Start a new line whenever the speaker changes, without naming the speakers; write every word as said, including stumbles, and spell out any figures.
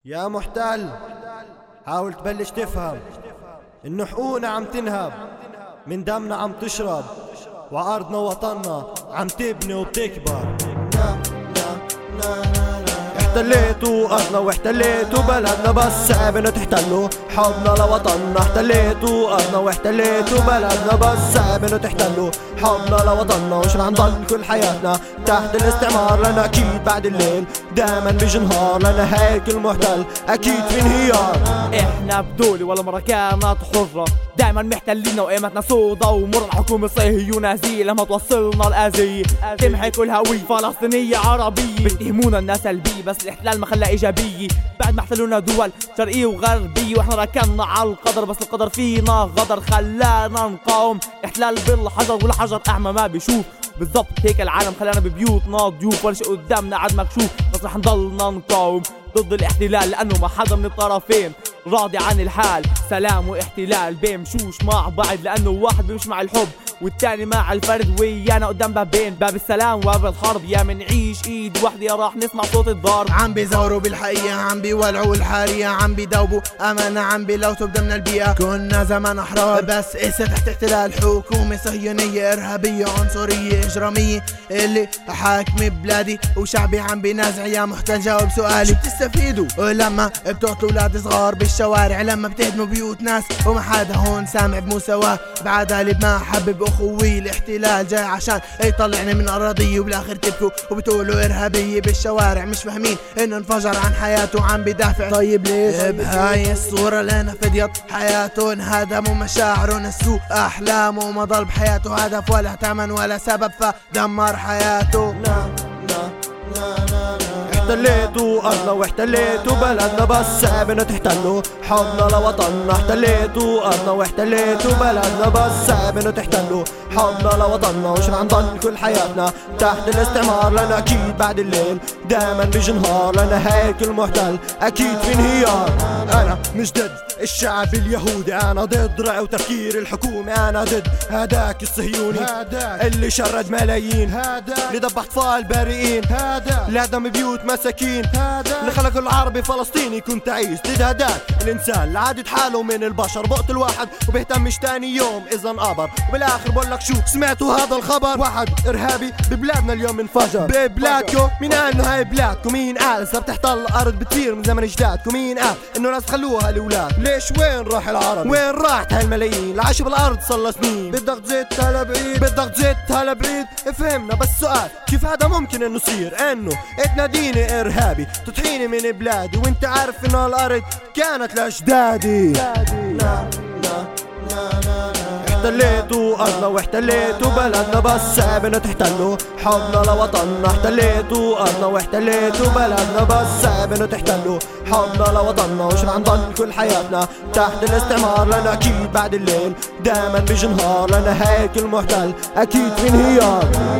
يا محتل، حاول تبلش تفهم إنه حقوقنا عم تنهب، من دمنا عم تشرب، وأرضنا ووطننا عم تبني وبتكبر. احتليتوا أرضنا واحتليتوا بلدنا، بس صعب انه تحتلوا حبنا لوطننا. احتليتوا أرضنا واحتليتوا بلدنا، بس صعب انه تحتلوا حبنا لوطننا. وش رح نضل كل حياتنا تحت الاستعمار؟ لنا أكيد بعد الليل دائما بيجي نهار، لنا هيك المحتل أكيد في انهيار.
احنا بدولة ولا مرة كانت حرة، دايما محتلين وقيمتنا سودا ومر. الحكومة الصهيونية نازية لما توصلنا الأذية، تمحي كل هوية فلسطينية عربية. بتهمونا الناس سلبية بس الاحتلال ما خلى إيجابية، بعد ما احتلونا دول شرقية وغربية واحنا ركنا على القدر، بس القدر فينا غدر خلانا نقاوم. احتلال بالحجر والحجر أعمى ما بيشوف، بالضبط هيك العالم خلانا ببيوتنا ضيوف، ولا شيء قدامنا عاد مكشوف. بس رح نضلنا نقاوم ضد الاحتلال لأنه ما حدا من الطرفين راضي عن الحال. سلام واحتلال بيمشوش مع بعض، لأنه واحد بيمشي مع الحب والتاني مع الفرد، ويانا قدام بابين، باب السلام وباب الحرب. يا منعيش ايد وحدة يا راح نسمع صوت الضرب.
عم بيزوروا بالحقيقة، عم بيولعوا الحارية، عم بيدوبوا أمانة، عم بيلوثوا بدمنا البيئة. كنا زمان أحرار بس إسا تحت احتلال حكومة صهيونية إرهابية عنصرية إجرامية اللي حاكمة بلادي وشعبي. عم بينازع يا محتل جاوب سؤالي، بتستفيدوا لما بتقتلوا أولاد صغار بالشوارع، لما بتهدموا بيوت ناس وما حدا هون سامع بمساواة بعدالة بمحبة بأخوية؟ الاحتلال جاي عشان يطلعنا من أراضية وبالآخر تبكوا وبتقولوا إرهابية بالشوارع، مش فاهمين إنه انفجر عن حياته وعم بدافع. طيب ليش بهاي الصورة لنا فديت حياته؟ انهدموا مشاعره، نسوا أحلامه، وما ضل بحياته هدف ولا ثمن ولا سبب فدمر حياته.
احتليتوا أرضنا واحتليتوا بلدنا، بس صعب انه تحتلوا حبنا لوطننا. احتليتوا أرضنا واحتليتوا بلدنا، بس صعب انه تحتلوا حبنا لوطننا. وش رح نضل كل حياتنا تحت الاستعمار؟ لنا أكيد بعد الليل دائما بيجي نهار، لنا هيك المحتل أكيد في انهيار. أنا مش ضد الشعب اليهودي، أنا ضد رأي وتفكير الحكومة، أنا ضد هداك الصهيوني اللي شرد ملايين، اللي ذبح أطفال بريئين، اللي هدم بيوت مساكين، اللي خلق العربي فلسطيني كنت عايز. ضد هداك الإنسان اللي عادت حاله من البشر، بقتل واحد وبيهتمش تاني يوم إذا انقبر. وبالآخر بقول لك شو سمعتوا هذا الخبر؟ واحد إرهابي ببلادنا اليوم انفجر. ببلادكم مين قال إنه هاي بلادكم؟ مين قال إذا بتحتل الأرض بتطير من زمن جدادكم؟ مين قال إنه ناس خلوها الأولاد؟ ليش وين راح العرب؟ وين راحت هالملايين اللي عاشوا بالأرض صار سنين؟ بدك تزيد هلا بعيد، بدك تزيد هلا بعيد. فهمنا بس سؤال، كيف هذا ممكن إنه يصير؟ إنه تناديني إرهابي تطحيني من بلادي وأنت عارف إنه الأرض كانت لأجدادي. احتليتوا أرضنا واحتليتوا بلدنا، بس صعب انه تحتلوا حبنا لوطننا. احتليتوا أرضنا واحتليتوا بلدنا، بس صعب انه تحتلوا حبنا لوطننا. وش رح نضل كل حياتنا تحت الاستعمار؟ لنا أكيد بعد الليل دائما بيجي نهار، لنا هيك المحتل أكيد في انهيار.